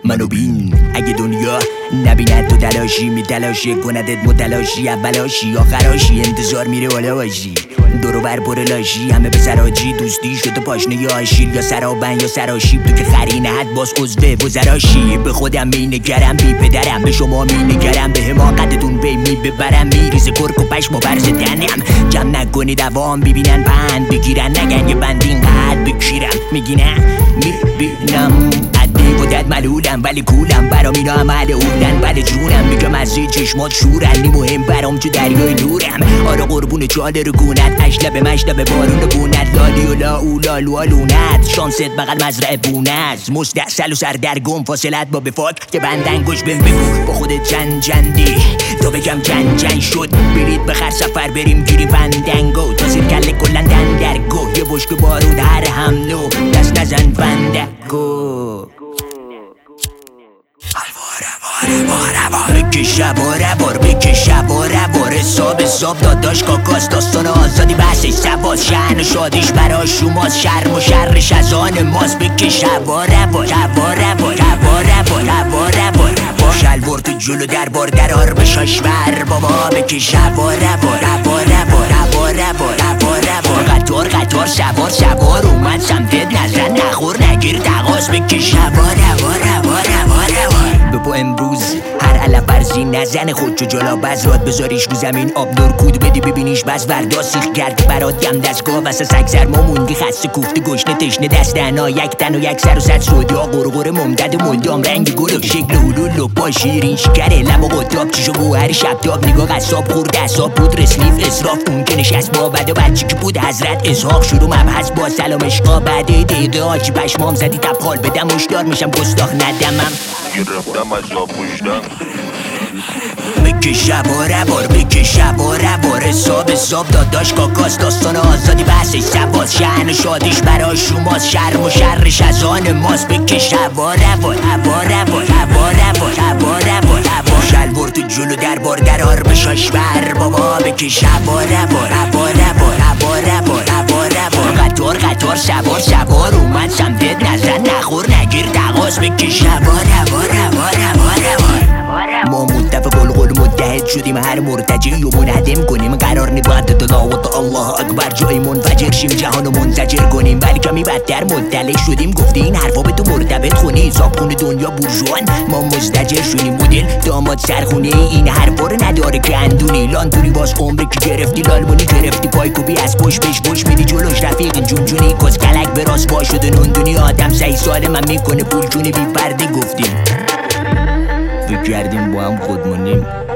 منو بین. اگه دنیا نبیند تو تلاشی میتلاشی کندت متلاشی، اولاشی آخراشی انتظار میره بالا باشی. دورو بر پر لاشی همه به سراجی، دوستی شده پاشنه یا آشیل یا سرابن یا سراشیب. تو که خری نهد باز عضوه وزراشی. به خودم مینگرم بی پدرم، به شما مینگرم به حماقتتون پی میبرم. میریزه کرک و پشم و برز دنم، جمع نکنید عوام ببینن بند بگیرن، نگن یه بندین قد بکشیرم. میگی نه میبینم عدی بودت ملولم ولی کولم، برام اینا هم ملعولن بله جونم. میگم از چشمات شورن نی مهم برام چه دریای نورم. آره قربون چادر گونت اشلب مشلب بارون بونت، لالی و لا اولا لوالونت شانست بغل مزرعه بونت. مستحصل و سردرگم فاصلت با بفاک که بندن گوش بهم بگو با خودت جنجندی تا بگم جنجن شد. برید بخر سفر بریم گیریم فندنگو، تا زیر کله کلن دندرگو. یه بشک بارود هر حملو دست نزن فندگو. بکش روار بکش روار حساب داداش کاکاست. داستان آزادی بحثش سواز، شهن و شادیش براش شماست. شرم و شرش از آن ماست. بکش روار شلوار تو جلو دربار درار به شاشور بابا. بکش روار قطار سوار اومد سمتت نزن نخور نگیر تقاس. بکش روار بپا امروز هر علم برزی نزن خودشو جلا بزرات بذاریش رو زمین آب نور کود بدی ببینیش بس وردا سیخ کرد برات گم دستگاه واسه سگ سر ما موندی خسته کوفته گشنه تشنه دست دهنا یک تن و یک سر و صد سودیا قرقره ممدد ملدام رنگ گل و شکل هلول و پا شیرین شکره لب و قطاب چیشو گوهر شبتاب نگاه قصاب خورد اصاب بود رسلیف اسراف اون که نشست با بده بچه که بود حضرت اسحاق شروع مبحث با سلام اشقا بعده دقیقه آجی پشمام زدی تبخال بدم مشدار میشم گستاخ ندمم گرفتم از آب پوشتم. بکش روار حساب داداش کاکاست. داستان آزادی بحثش سواز، شهن و شادیش براش شماست. شرم و شرش از آن ماست. بکش روار شلوار تو جلو دربار درار به شاشور بابا. بکش روار قطار سوار اومد سمتت نزن نخور نگیر تقاس. بکش روار ما متفق القول متحد شدیم هر مرتجی و منهدم کنیم. قرار نی باید تلاوت الله اکبر جای منفجر شیم جهانو منزجر کنیم. ولی کمی بدتر مطلع شدیم گفته این حرفا به تو مرتبط خونی حساب خونه دنیا بورژوان ما مزدجر شدیم. مدل داماد سرخونه این حرفا رو نداره که اندونی لانتوری باز عمری که گرفتی لالمونی گرفتی پایکوبی از پشت بش میدی جلوش رفیق جونجونی کس کلک به راست با شده نوندونی. آدم 3 ساله من میکنه پول جونی بی پرده گفتیم فکر کردیم با هم خودمونیم.